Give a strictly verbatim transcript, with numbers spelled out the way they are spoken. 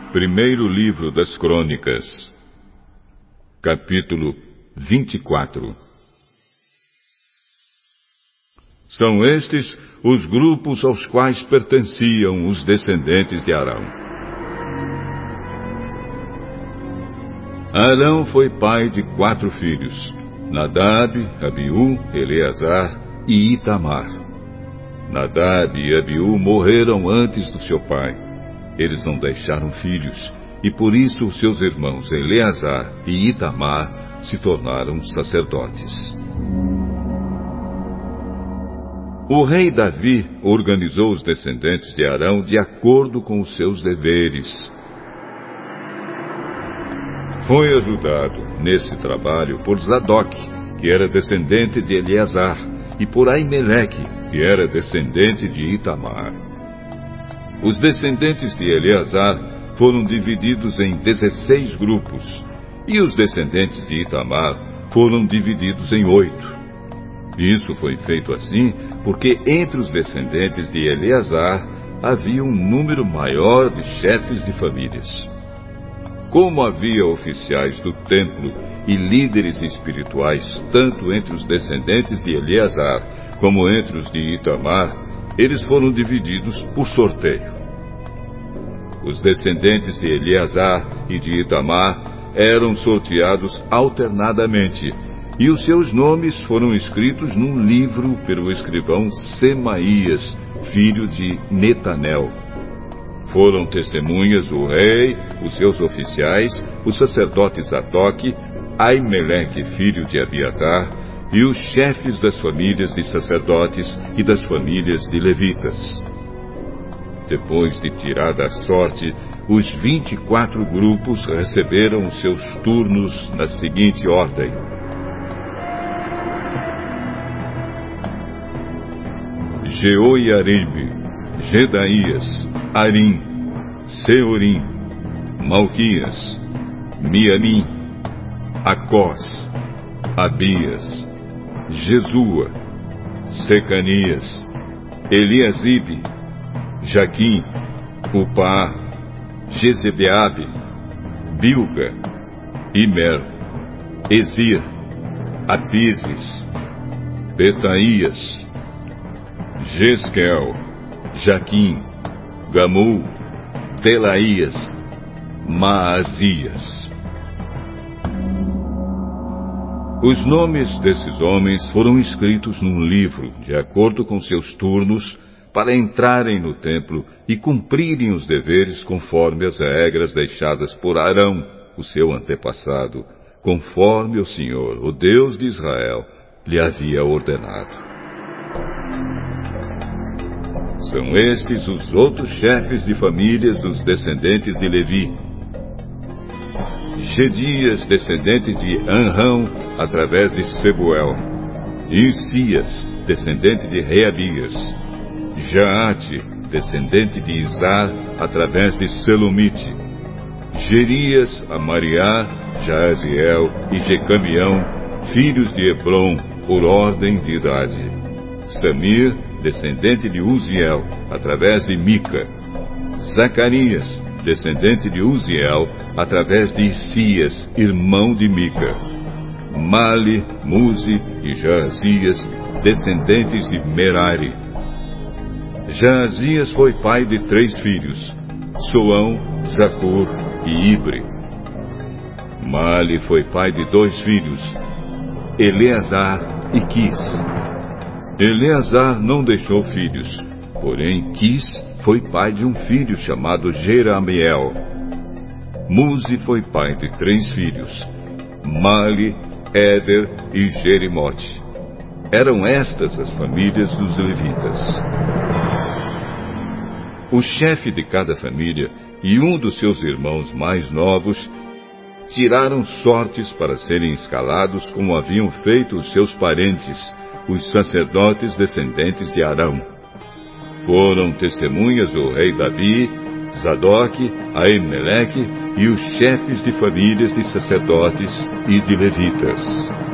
Primeiro livro das Crônicas, capítulo vinte e quatro. São estes os grupos aos quais pertenciam os descendentes de Arão. Arão foi pai de quatro filhos: Nadab, Abiú, Eleazar e Itamar. Nadab e Abiú morreram antes do seu pai. Eles não deixaram filhos, e por isso os seus irmãos Eleazar e Itamar se tornaram sacerdotes. O rei Davi organizou os descendentes de Arão de acordo com os seus deveres. Foi ajudado nesse trabalho por Zadok, que era descendente de Eleazar, e por Aimeleque, que era descendente de Itamar. Os descendentes de Eleazar foram divididos em dezesseis grupos, e os descendentes de Itamar foram divididos em oito. Isso foi feito assim porque entre os descendentes de Eleazar havia um número maior de chefes de famílias. Como havia oficiais do templo e líderes espirituais tanto entre os descendentes de Eleazar como entre os de Itamar, eles foram divididos por sorteio. Os descendentes de Eleazar e de Itamar eram sorteados alternadamente, e os seus nomes foram escritos num livro pelo escrivão Semaías, filho de Netanel. Foram testemunhas o rei, os seus oficiais, o sacerdote Zadok, Aimeleque, filho de Abiatar, e os chefes das famílias de sacerdotes e das famílias de levitas. Depois de tirada a sorte, os vinte e quatro grupos receberam os seus turnos na seguinte ordem: Jeoiaribe, Jedaías, Arim, Seorim, Malquias, Miamim, Acós, Abias, Jesua, Secanias, Eliasibe, Jaquim, Upá, Jezebeabe, Bilga, Imer, Ezir, Apises, Betaías, Jesquel, Jaquim, Gamul, Delaías, Maazias. Os nomes desses homens foram escritos num livro, de acordo com seus turnos, para entrarem no templo e cumprirem os deveres conforme as regras deixadas por Arão, o seu antepassado, conforme o Senhor, o Deus de Israel, lhe havia ordenado. São estes os outros chefes de famílias dos descendentes de Levi: Gedias, descendente de Anrão, através de Sebuel; Isias, descendente de Reabias; Jaate, descendente de Izar, através de Selomite; Gerias, Amariá, Jaaziel e Jecamião, filhos de Hebron, por ordem de idade; Samir, descendente de Uziel, através de Mica; Zacarias, descendente de Uziel, através de Isias, irmão de Mica; Mali, Muzi e Jaazias, descendentes de Merari. Jaazias foi pai de três filhos: Soão, Zacur e Ibre. Mali foi pai de dois filhos: Eleazar e Quis. Eleazar não deixou filhos, porém Quis foi pai de um filho chamado Jeramiel. Muzi foi pai de três filhos: Mali, Éder e Jerimote. Eram estas as famílias dos levitas. O chefe de cada família e um dos seus irmãos mais novos tiraram sortes para serem escalados como haviam feito os seus parentes, os sacerdotes descendentes de Arão. Foram testemunhas o rei Davi, Zadok, Aimeleque e os chefes de famílias de sacerdotes e de levitas.